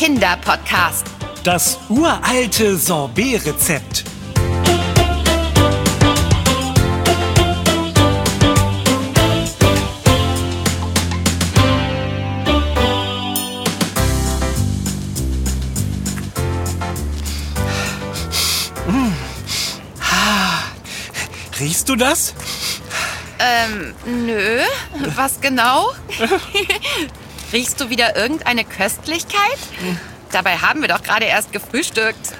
Kinderpodcast. Das uralte Sorbet-Rezept. Riechst du das? Nö. Was genau? Riechst du wieder irgendeine Köstlichkeit? Dabei haben wir doch gerade erst gefrühstückt.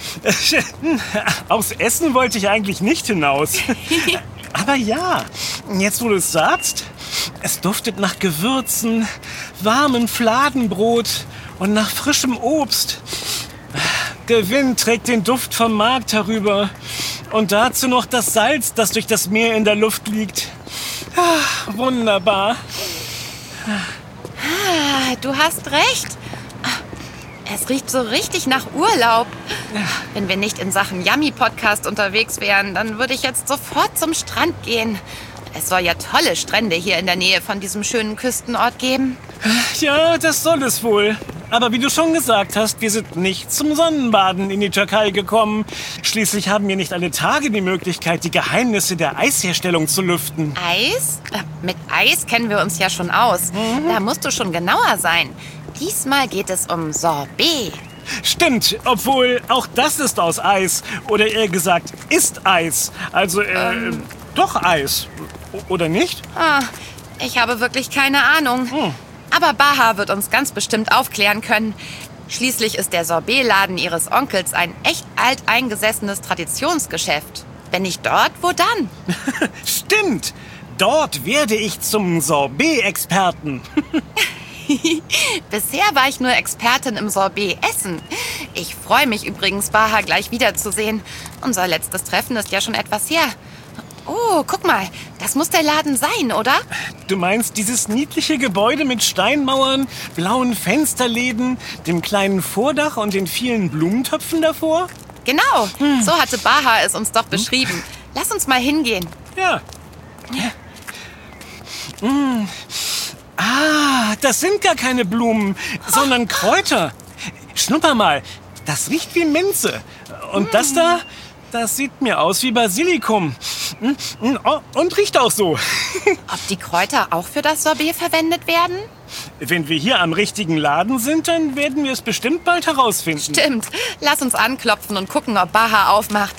Aufs Essen wollte ich eigentlich nicht hinaus. Aber ja, jetzt wo du es sagst, es duftet nach Gewürzen, warmem Fladenbrot und nach frischem Obst. Der Wind trägt den Duft vom Markt herüber. Und dazu noch das Salz, das durch das Meer in der Luft liegt. Wunderbar. Du hast recht. Es riecht so richtig nach Urlaub. Wenn wir nicht in Sachen Yummy-Podcast unterwegs wären, dann würde ich jetzt sofort zum Strand gehen. Es soll ja tolle Strände hier in der Nähe von diesem schönen Küstenort geben. Ja, das soll es wohl. Aber wie du schon gesagt hast, wir sind nicht zum Sonnenbaden in die Türkei gekommen. Schließlich haben wir nicht alle Tage die Möglichkeit, die Geheimnisse der Eisherstellung zu lüften. Eis? Mit Eis kennen wir uns ja schon aus. Da musst du schon genauer sein. Diesmal geht es um Sorbet. Stimmt, obwohl auch das ist aus Eis. Oder eher gesagt, ist Eis. Also, doch Eis. Oder nicht? Ich habe wirklich keine Ahnung. Aber Baha wird uns ganz bestimmt aufklären können. Schließlich ist der Sorbetladen ihres Onkels ein echt alteingesessenes Traditionsgeschäft. Wenn nicht dort, wo dann? Stimmt! Dort werde ich zum Sorbet-Experten. Bisher war ich nur Expertin im Sorbet-Essen. Ich freue mich übrigens, Baha gleich wiederzusehen. Unser letztes Treffen ist ja schon etwas her. Oh, guck mal, das muss der Laden sein, oder? Du meinst dieses niedliche Gebäude mit Steinmauern, blauen Fensterläden, dem kleinen Vordach und den vielen Blumentöpfen davor? Genau, so hatte Baha es uns doch beschrieben. Lass uns mal hingehen. Ja. Das sind gar keine Blumen, sondern Kräuter. Schnupper mal, das riecht wie Minze. Und das da, das sieht mir aus wie Basilikum. Und riecht auch so. Ob die Kräuter auch für das Sorbet verwendet werden? Wenn wir hier am richtigen Laden sind, dann werden wir es bestimmt bald herausfinden. Stimmt. Lass uns anklopfen und gucken, ob Baha aufmacht.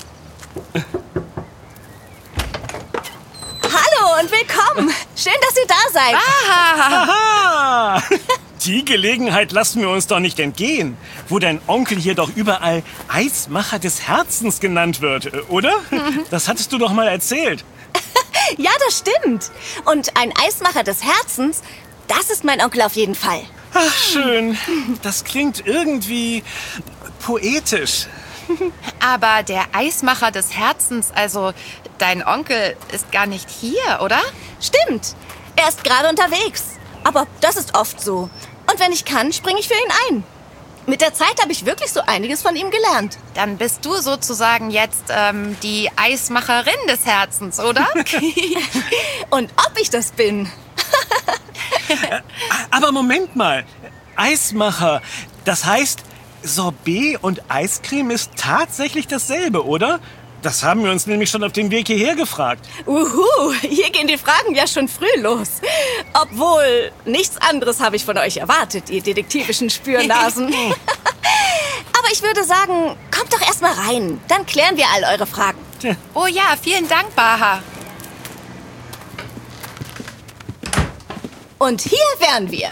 Hallo und willkommen. Schön, dass ihr da seid. Baha! Aha! Die Gelegenheit lassen wir uns doch nicht entgehen, wo dein Onkel hier doch überall Eismacher des Herzens genannt wird, oder? Das hattest du doch mal erzählt. Ja, das stimmt. Und ein Eismacher des Herzens, das ist mein Onkel auf jeden Fall. Ach, schön. Das klingt irgendwie poetisch. Aber der Eismacher des Herzens, also dein Onkel, ist gar nicht hier, oder? Stimmt. Er ist gerade unterwegs. Aber das ist oft so. Und wenn ich kann, springe ich für ihn ein. Mit der Zeit habe ich wirklich so einiges von ihm gelernt. Dann bist du sozusagen jetzt die Eismacherin des Herzens, oder? Und ob ich das bin? Aber Moment mal. Eismacher, das heißt, Sorbet und Eiscreme ist tatsächlich dasselbe, oder? Das haben wir uns nämlich schon auf dem Weg hierher gefragt. Hier gehen die Fragen ja schon früh los. Obwohl, nichts anderes habe ich von euch erwartet, ihr detektivischen Spürnasen. Aber ich würde sagen, kommt doch erst mal rein. Dann klären wir all eure Fragen. Oh ja, vielen Dank, Baha. Und hier wären wir.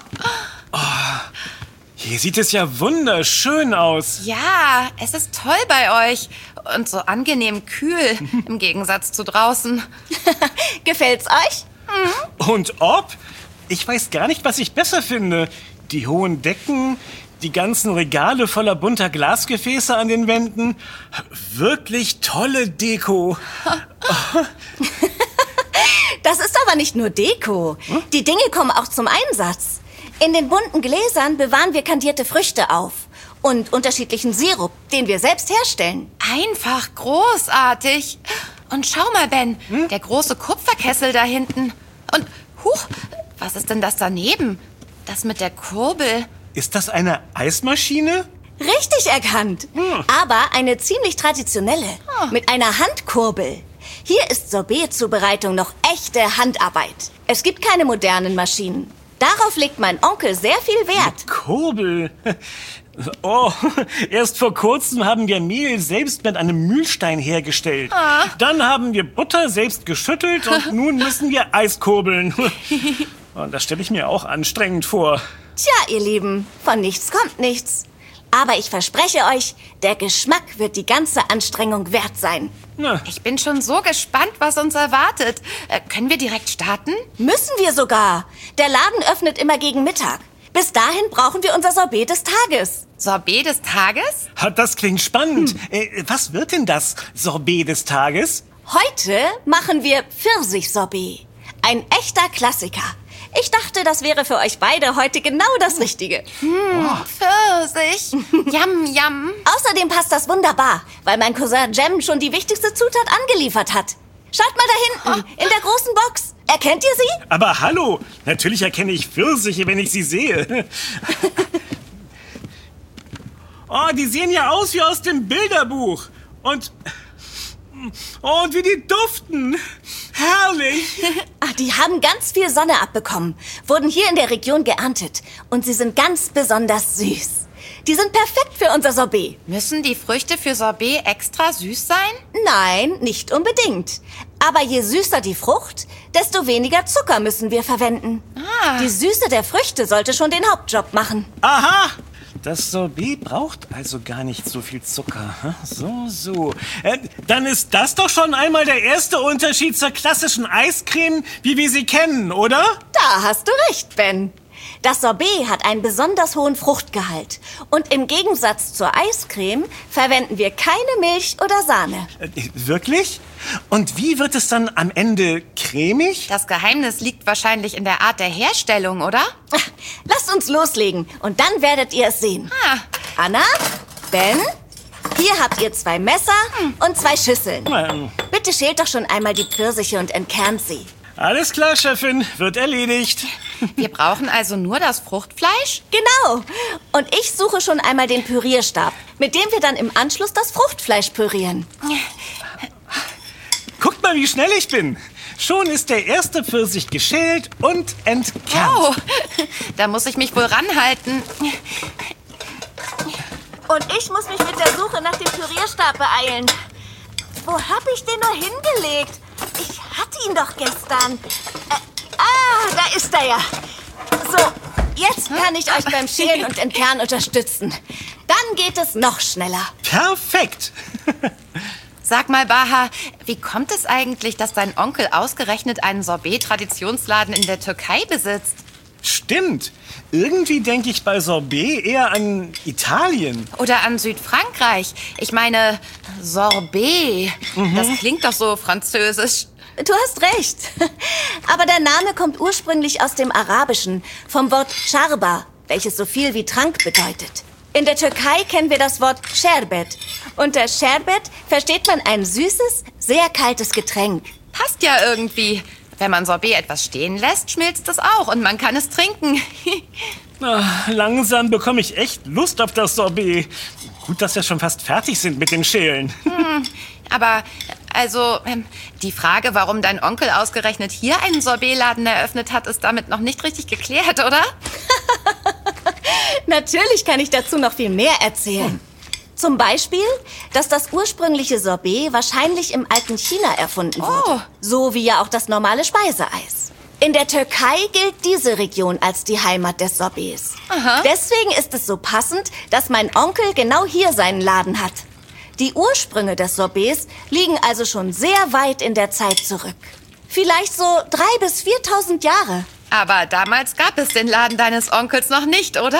Hier sieht es ja wunderschön aus. Ja, es ist toll bei euch. Und so angenehm kühl, im Gegensatz zu draußen. Gefällt's euch? Und ob? Ich weiß gar nicht, was ich besser finde. Die hohen Decken, die ganzen Regale voller bunter Glasgefäße an den Wänden. Wirklich tolle Deko. Das ist aber nicht nur Deko. Die Dinge kommen auch zum Einsatz. In den bunten Gläsern bewahren wir kandierte Früchte auf. Und unterschiedlichen Sirup, den wir selbst herstellen. Einfach großartig. Und schau mal, Ben, der große Kupferkessel da hinten. Und, was ist denn das daneben? Das mit der Kurbel. Ist das eine Eismaschine? Richtig erkannt. Aber eine ziemlich traditionelle. Mit einer Handkurbel. Hier ist Sorbet-Zubereitung noch echte Handarbeit. Es gibt keine modernen Maschinen. Darauf legt mein Onkel sehr viel Wert. Kurbel. Oh, erst vor kurzem haben wir Mehl selbst mit einem Mühlstein hergestellt. Dann haben wir Butter selbst geschüttelt und nun müssen wir Eis kurbeln. Und das stelle ich mir auch anstrengend vor. Tja, ihr Lieben, von nichts kommt nichts. Aber ich verspreche euch, der Geschmack wird die ganze Anstrengung wert sein. Na, Ich bin schon so gespannt, was uns erwartet. Können wir direkt starten? Müssen wir sogar. Der Laden öffnet immer gegen Mittag. Bis dahin brauchen wir unser Sorbet des Tages. Sorbet des Tages? das klingt spannend. Was wird denn das Sorbet des Tages? Heute machen wir Pfirsich-Sorbet. Ein echter Klassiker. Ich dachte, das wäre für euch beide heute genau das Richtige. Pfirsich. Yum, yum. Außerdem passt das wunderbar, weil mein Cousin Jem schon die wichtigste Zutat angeliefert hat. Schaut mal da hinten, in der großen Box. Erkennt ihr sie? Aber hallo, natürlich erkenne ich Pfirsiche, wenn ich sie sehe. Oh, die sehen ja aus wie aus dem Bilderbuch. Und wie die duften. Herrlich. Ach, die haben ganz viel Sonne abbekommen, wurden hier in der Region geerntet und sie sind ganz besonders süß. Die sind perfekt für unser Sorbet. Müssen die Früchte für Sorbet extra süß sein? Nein, nicht unbedingt. Aber je süßer die Frucht, desto weniger Zucker müssen wir verwenden. Die Süße der Früchte sollte schon den Hauptjob machen. Aha. Das Sorbet braucht also gar nicht so viel Zucker. So. Dann ist das doch schon einmal der erste Unterschied zur klassischen Eiscreme, wie wir sie kennen, oder? Da hast du recht, Ben. Das Sorbet hat einen besonders hohen Fruchtgehalt. Und im Gegensatz zur Eiscreme verwenden wir keine Milch oder Sahne. Wirklich? Und wie wird es dann am Ende cremig? Das Geheimnis liegt wahrscheinlich in der Art der Herstellung, oder? Ach, lasst uns loslegen und dann werdet ihr es sehen. Anna, Ben, hier habt ihr 2 Messer und 2 Schüsseln. Bitte schält doch schon einmal die Pfirsiche und entkernt sie. Alles klar, Chefin, wird erledigt. Wir brauchen also nur das Fruchtfleisch? Genau. Und ich suche schon einmal den Pürierstab, mit dem wir dann im Anschluss das Fruchtfleisch pürieren. Guckt mal, wie schnell ich bin. Schon ist der erste Pfirsich geschält und entkernt. Oh, da muss ich mich wohl ranhalten. Und ich muss mich mit der Suche nach dem Pürierstab beeilen. Wo hab ich den nur hingelegt? Ich hatte ihn doch gestern. Da ist er ja. So, jetzt kann ich euch beim Schälen und Entkernen unterstützen. Dann geht es noch schneller. Perfekt. Sag mal, Baha, wie kommt es eigentlich, dass dein Onkel ausgerechnet einen Sorbet-Traditionsladen in der Türkei besitzt? Stimmt. Irgendwie denke ich bei Sorbet eher an Italien. Oder an Südfrankreich. Ich meine, Sorbet. Das klingt doch so französisch. Du hast recht. Aber der Name kommt ursprünglich aus dem Arabischen, vom Wort Charba, welches so viel wie Trank bedeutet. In der Türkei kennen wir das Wort Sherbet. Unter Sherbet versteht man ein süßes, sehr kaltes Getränk. Passt ja irgendwie. Wenn man Sorbet etwas stehen lässt, schmilzt es auch und man kann es trinken. Langsam bekomme ich echt Lust auf das Sorbet. Gut, dass wir schon fast fertig sind mit den Schälen. Aber, also, die Frage, warum dein Onkel ausgerechnet hier einen Sorbetladen eröffnet hat, ist damit noch nicht richtig geklärt, oder? Natürlich kann ich dazu noch viel mehr erzählen. Zum Beispiel, dass das ursprüngliche Sorbet wahrscheinlich im alten China erfunden wurde. So wie ja auch das normale Speiseeis. In der Türkei gilt diese Region als die Heimat des Sorbets. Deswegen ist es so passend, dass mein Onkel genau hier seinen Laden hat. Die Ursprünge des Sorbets liegen also schon sehr weit in der Zeit zurück. Vielleicht so 3.000 bis 4.000 Jahre. Aber damals gab es den Laden deines Onkels noch nicht, oder?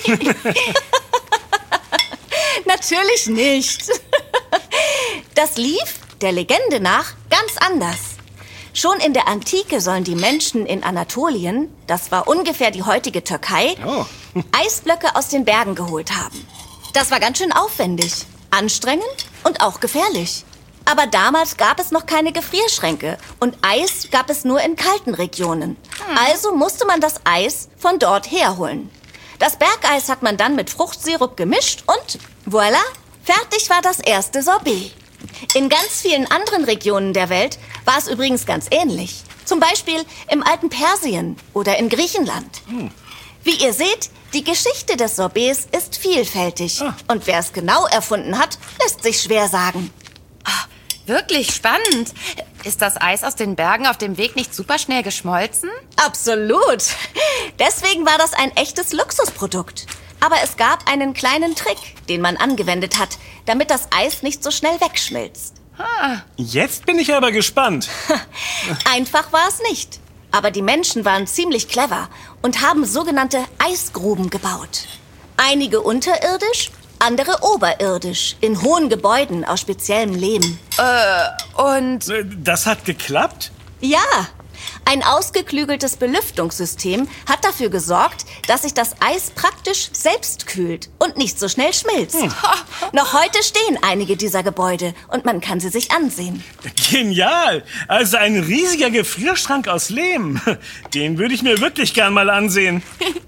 Natürlich nicht. Das lief, der Legende nach, ganz anders. Schon in der Antike sollen die Menschen in Anatolien, das war ungefähr die heutige Türkei, Eisblöcke aus den Bergen geholt haben. Das war ganz schön aufwendig, anstrengend und auch gefährlich. Aber damals gab es noch keine Gefrierschränke und Eis gab es nur in kalten Regionen. Also musste man das Eis von dort herholen. Das Bergeis hat man dann mit Fruchtsirup gemischt und voilà, fertig war das erste Sorbet. In ganz vielen anderen Regionen der Welt war es übrigens ganz ähnlich. Zum Beispiel im alten Persien oder in Griechenland. Wie ihr seht, die Geschichte des Sorbets ist vielfältig. Und wer es genau erfunden hat, lässt sich schwer sagen. Wirklich spannend. Ist das Eis aus den Bergen auf dem Weg nicht super schnell geschmolzen? Absolut. Deswegen war das ein echtes Luxusprodukt. Aber es gab einen kleinen Trick, den man angewendet hat, damit das Eis nicht so schnell wegschmilzt. Jetzt bin ich aber gespannt. Einfach war es nicht. Aber die Menschen waren ziemlich clever und haben sogenannte Eisgruben gebaut. Einige unterirdisch, andere oberirdisch, in hohen Gebäuden aus speziellem Lehm. Und Das hat geklappt? Ja, ein ausgeklügeltes Belüftungssystem hat dafür gesorgt, dass sich das Eis praktisch selbst kühlt und nicht so schnell schmilzt. Noch heute stehen einige dieser Gebäude und man kann sie sich ansehen. Genial! Also ein riesiger Gefrierschrank aus Lehm. Den würde ich mir wirklich gern mal ansehen.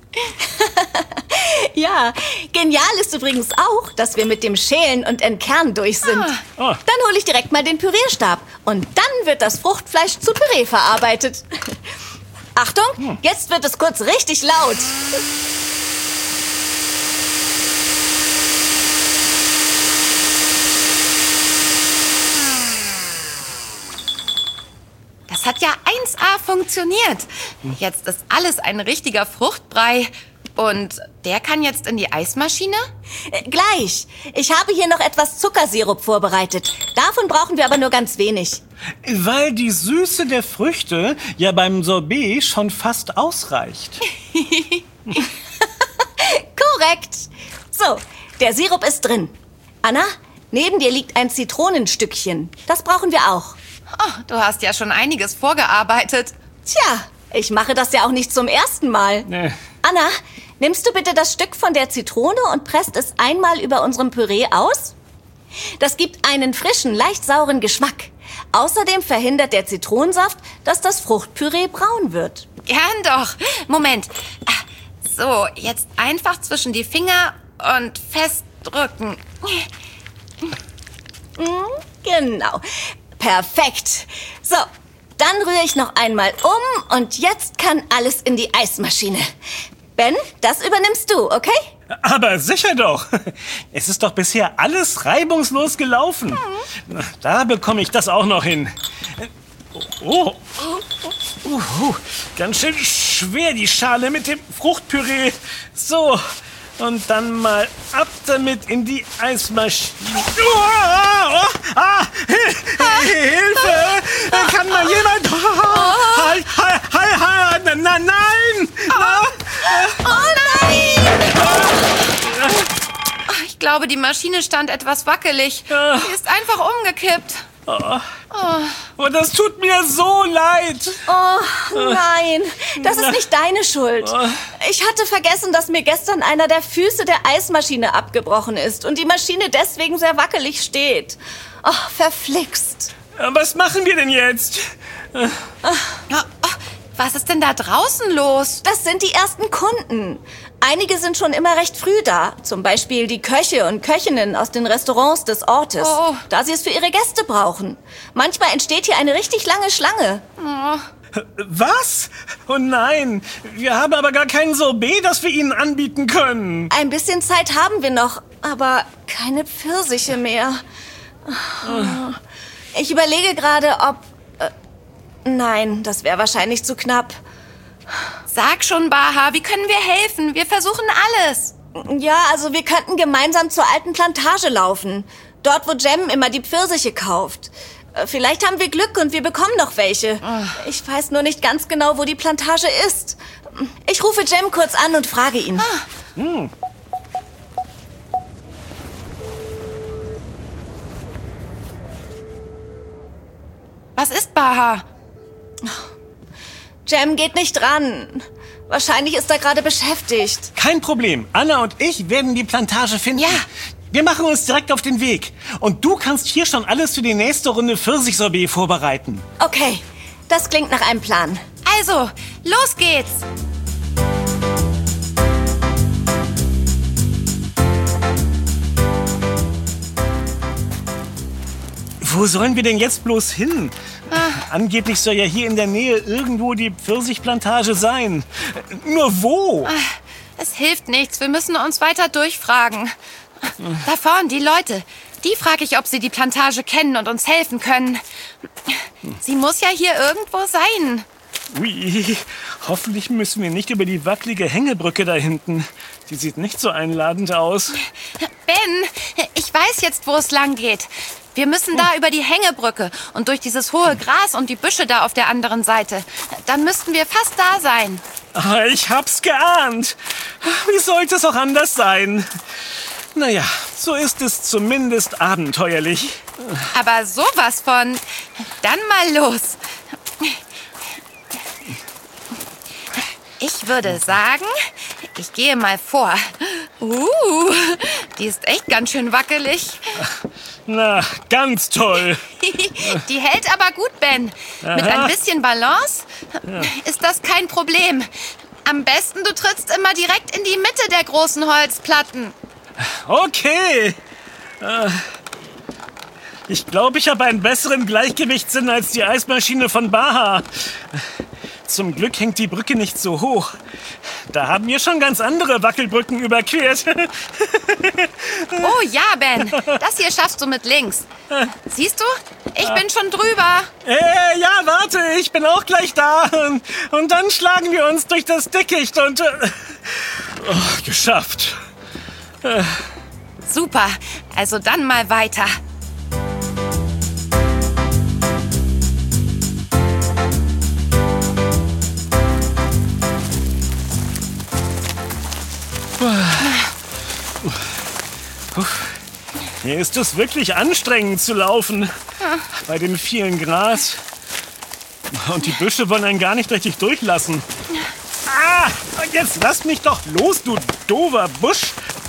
Ja, genial ist übrigens auch, dass wir mit dem Schälen und Entkernen durch sind. Ah. Dann hole ich direkt mal den Pürierstab und dann wird das Fruchtfleisch zu Püree verarbeitet. Achtung, jetzt wird es kurz richtig laut. das hat ja 1A funktioniert. Jetzt ist alles ein richtiger Fruchtbrei. Und der kann jetzt in die Eismaschine? Gleich. Ich habe hier noch etwas Zuckersirup vorbereitet. Davon brauchen wir aber nur ganz wenig. Weil die Süße der Früchte ja beim Sorbet schon fast ausreicht. Korrekt. So, der Sirup ist drin. Anna, neben dir liegt ein Zitronenstückchen. Das brauchen wir auch. Oh, du hast ja schon einiges vorgearbeitet. Tja, ich mache das ja auch nicht zum ersten Mal. Nee. Anna, nimmst du bitte das Stück von der Zitrone und presst es einmal über unserem Püree aus? Das gibt einen frischen, leicht sauren Geschmack. Außerdem verhindert der Zitronensaft, dass das Fruchtpüree braun wird. Gern doch. Moment. So, jetzt einfach zwischen die Finger und festdrücken. Genau. Perfekt. So, dann rühre ich noch einmal um und jetzt kann alles in die Eismaschine. Ben, das übernimmst du, okay? Aber sicher doch. Es ist doch bisher alles reibungslos gelaufen. Da bekomme ich das auch noch hin. Oh. Ganz schön schwer die Schale mit dem Fruchtpüree. So, und dann mal ab damit in die Eismaschine. Hilfe! Kann mal jemand... Nein! Oh nein! Ich glaube, die Maschine stand etwas wackelig. Sie ist einfach umgekippt. Oh, das tut mir so leid. Oh nein, das ist nicht deine Schuld. Ich hatte vergessen, dass mir gestern einer der Füße der Eismaschine abgebrochen ist und die Maschine deswegen sehr wackelig steht. Oh, verflixt. Was machen wir denn jetzt? Was ist denn da draußen los? Das sind die ersten Kunden. Einige sind schon immer recht früh da. Zum Beispiel die Köche und Köchinnen aus den Restaurants des Ortes, da sie es für ihre Gäste brauchen. Manchmal entsteht hier eine richtig lange Schlange. Was? Oh nein, wir haben aber gar kein Sorbet, das wir Ihnen anbieten können. Ein bisschen Zeit haben wir noch, aber keine Pfirsiche mehr. Ich überlege gerade, ob... Nein, das wäre wahrscheinlich zu knapp. Sag schon, Baha, wie können wir helfen? Wir versuchen alles. Ja, also wir könnten gemeinsam zur alten Plantage laufen. Dort, wo Jem immer die Pfirsiche kauft. Vielleicht haben wir Glück und wir bekommen noch welche. Ich weiß nur nicht ganz genau, wo die Plantage ist. Ich rufe Jem kurz an und frage ihn. Was ist, Baha? Jem geht nicht ran. Wahrscheinlich ist er gerade beschäftigt. Kein Problem. Anna und ich werden die Plantage finden. Ja. Wir machen uns direkt auf den Weg. Und du kannst hier schon alles für die nächste Runde Pfirsichsorbet vorbereiten. Okay, das klingt nach einem Plan. Also, los geht's. Wo sollen wir denn jetzt bloß hin? Angeblich soll ja hier in der Nähe irgendwo die Pfirsichplantage sein. Nur wo? Es hilft nichts, wir müssen uns weiter durchfragen. Da vorne, die Leute. Die frage ich, ob sie die Plantage kennen und uns helfen können. Sie muss ja hier irgendwo sein. Ui, hoffentlich müssen wir nicht über die wackelige Hängebrücke da hinten. Die sieht nicht so einladend aus. Ben, ich weiß jetzt, wo es lang geht. Wir müssen da über die Hängebrücke und durch dieses hohe Gras und die Büsche da auf der anderen Seite. Dann müssten wir fast da sein. Ich hab's geahnt. Wie sollte es auch anders sein? Naja, so ist es zumindest abenteuerlich. Aber sowas von. Dann mal los. Ich würde sagen, ich gehe mal vor. Die ist echt ganz schön wackelig. Na, ganz toll. Die hält aber gut, Ben. Mit ein bisschen Balance ist das kein Problem. Am besten, du trittst immer direkt in die Mitte der großen Holzplatten. Okay. Ich glaube, ich habe einen besseren Gleichgewichtssinn als die Eismaschine von Baha. Zum Glück hängt die Brücke nicht so hoch. Da haben wir schon ganz andere Wackelbrücken überquert. Oh ja, Ben. Das hier schaffst du mit links. Siehst du? Ich bin schon drüber. Ja, warte, ich bin auch gleich da. Und dann schlagen wir uns durch das Dickicht und... geschafft. Super. Also dann mal weiter. Hier ist es wirklich anstrengend zu laufen. Bei dem vielen Gras. Und die Büsche wollen einen gar nicht richtig durchlassen. Jetzt lass mich doch los, du doofer Busch.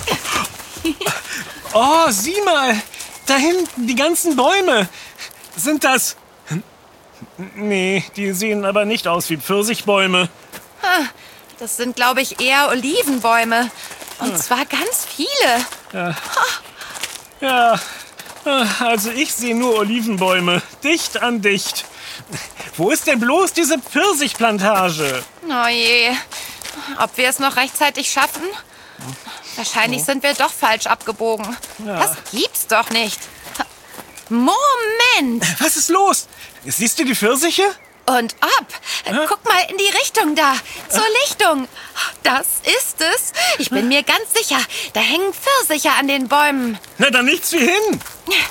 Oh, sieh mal. Da hinten, die ganzen Bäume. Sind das... Nee, die sehen aber nicht aus wie Pfirsichbäume. Das sind, glaube ich, eher Olivenbäume. Und zwar ganz viele. Ja, also ich sehe nur Olivenbäume. Dicht an dicht. Wo ist denn bloß diese Pfirsichplantage? Oh je. Ob wir es noch rechtzeitig schaffen? Wahrscheinlich sind wir doch falsch abgebogen. Das gibt's doch nicht. Moment! Was ist los? Siehst du die Pfirsiche? Und ob. Guck mal in die Richtung da. Zur Lichtung. Das ist es. Ich bin mir ganz sicher. Da hängen Pfirsiche an den Bäumen. Na, dann nichts wie hin.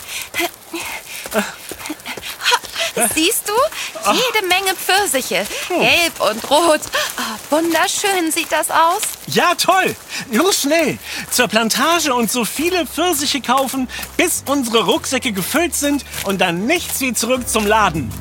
Siehst du? Jede Menge Pfirsiche. Gelb und rot. Oh, wunderschön sieht das aus. Ja, toll. Los schnell. Zur Plantage und so viele Pfirsiche kaufen, bis unsere Rucksäcke gefüllt sind und dann nichts wie zurück zum Laden.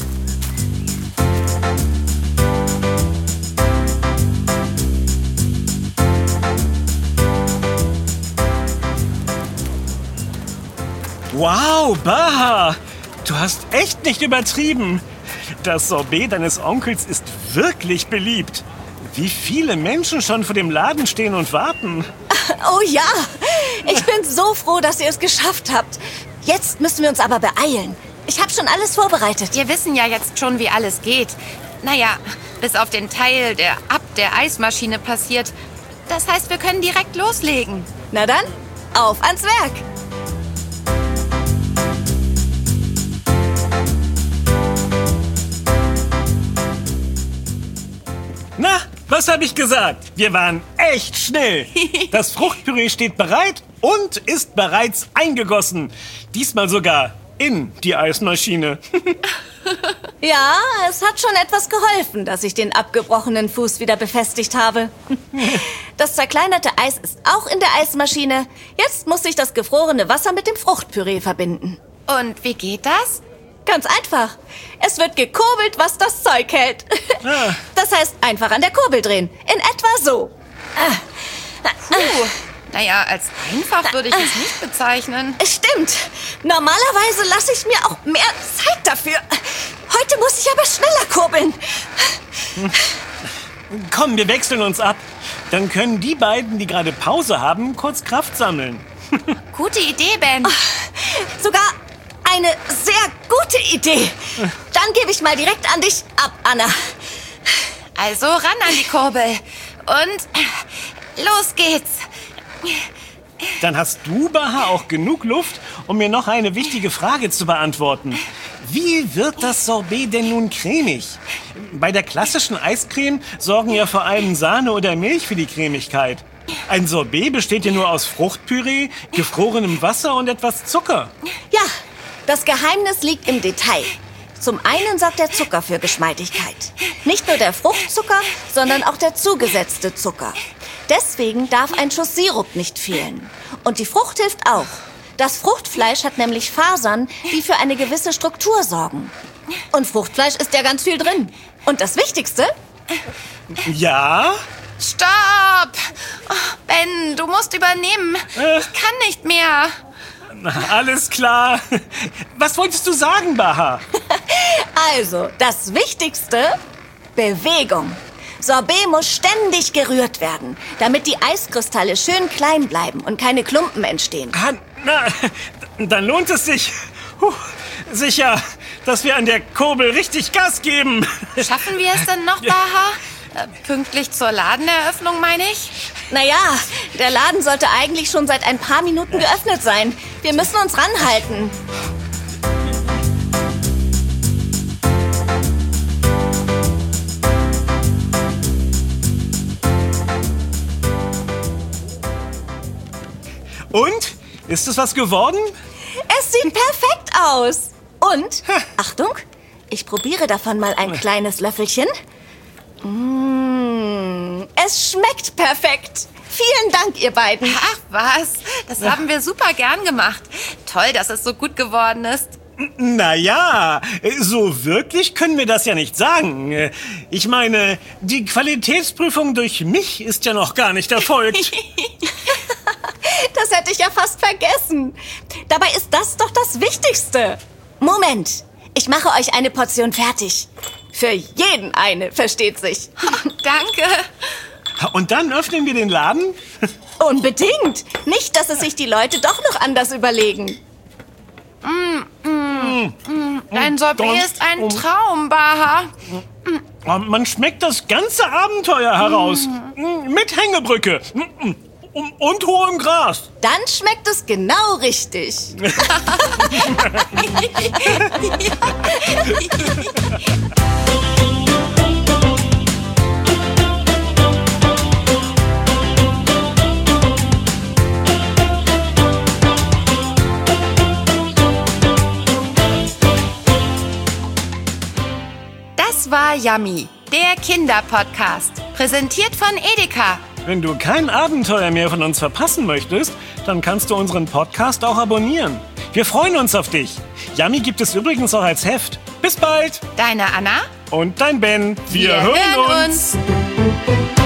Wow, Baha! Du hast echt nicht übertrieben. Das Sorbet deines Onkels ist wirklich beliebt. Wie viele Menschen schon vor dem Laden stehen und warten. Oh ja, ich bin so froh, dass ihr es geschafft habt. Jetzt müssen wir uns aber beeilen. Ich habe schon alles vorbereitet. Wir wissen ja jetzt schon, wie alles geht. Naja, bis auf den Teil, der ab der Eismaschine passiert. Das heißt, wir können direkt loslegen. Na dann, auf ans Werk. Na, was habe ich gesagt? Wir waren echt schnell. Das Fruchtpüree steht bereit und ist bereits eingegossen. Diesmal sogar in die Eismaschine. Ja, es hat schon etwas geholfen, dass ich den abgebrochenen Fuß wieder befestigt habe. Das zerkleinerte Eis ist auch in der Eismaschine. Jetzt muss ich das gefrorene Wasser mit dem Fruchtpüree verbinden. Und wie geht das? Ganz einfach. Es wird gekurbelt, was das Zeug hält. Das heißt, einfach an der Kurbel drehen. In etwa so. Naja, als einfach würde ich es nicht bezeichnen. Stimmt. Normalerweise lasse ich mir auch mehr Zeit dafür. Heute muss ich aber schneller kurbeln. Komm, wir wechseln uns ab. Dann können die beiden, die gerade Pause haben, kurz Kraft sammeln. Gute Idee, Ben. Sogar Eine sehr gute Idee. Dann gebe ich mal direkt an dich ab, Anna. Also ran an die Kurbel. Und los geht's. Dann hast du, Baha, auch genug Luft, um mir noch eine wichtige Frage zu beantworten. Wie wird das Sorbet denn nun cremig? Bei der klassischen Eiscreme sorgen ja vor allem Sahne oder Milch für die Cremigkeit. Ein Sorbet besteht ja nur aus Fruchtpüree, gefrorenem Wasser und etwas Zucker. Ja, das Geheimnis liegt im Detail. Zum einen sorgt der Zucker für Geschmeidigkeit. Nicht nur der Fruchtzucker, sondern auch der zugesetzte Zucker. Deswegen darf ein Schuss Sirup nicht fehlen. Und die Frucht hilft auch. Das Fruchtfleisch hat nämlich Fasern, die für eine gewisse Struktur sorgen. Und Fruchtfleisch ist ja ganz viel drin. Und das Wichtigste? Ja? Stopp! Oh, Ben, du musst übernehmen. Ich kann nicht mehr. Alles klar. Was wolltest du sagen, Baha? Also, das Wichtigste? Bewegung. Sorbet muss ständig gerührt werden, damit die Eiskristalle schön klein bleiben und keine Klumpen entstehen. Na, dann lohnt es sich. Sicher, dass wir an der Kurbel richtig Gas geben. Schaffen wir es denn noch, Baha? Pünktlich zur Ladeneröffnung, meine ich? Naja, der Laden sollte eigentlich schon seit ein paar Minuten geöffnet sein. Wir müssen uns ranhalten. Und? Ist es was geworden? Es sieht perfekt aus. Und, Achtung, ich probiere davon mal ein kleines Löffelchen. Es schmeckt perfekt. Vielen Dank, ihr beiden. Ach was, das haben wir super gern gemacht. Toll, dass es so gut geworden ist. Naja, so wirklich können wir das ja nicht sagen. Ich meine, die Qualitätsprüfung durch mich ist ja noch gar nicht erfolgt. Das hätte ich ja fast vergessen. Dabei ist das doch das Wichtigste. Moment, ich mache euch eine Portion fertig. Für jeden eine, versteht sich. Danke. Und dann öffnen wir den Laden? Unbedingt. Nicht, dass es sich die Leute doch noch anders überlegen. Dein Sorbet ist ein Traum, Baha. Man schmeckt das ganze Abenteuer heraus. Mit Hängebrücke. Und hohem Gras. Dann schmeckt es genau richtig. Das war Yummy, der Kinderpodcast. Präsentiert von Edeka. Wenn du kein Abenteuer mehr von uns verpassen möchtest, dann kannst du unseren Podcast auch abonnieren. Wir freuen uns auf dich. Yummy gibt es übrigens auch als Heft. Bis bald. Deine Anna. Und dein Ben. Wir hören uns.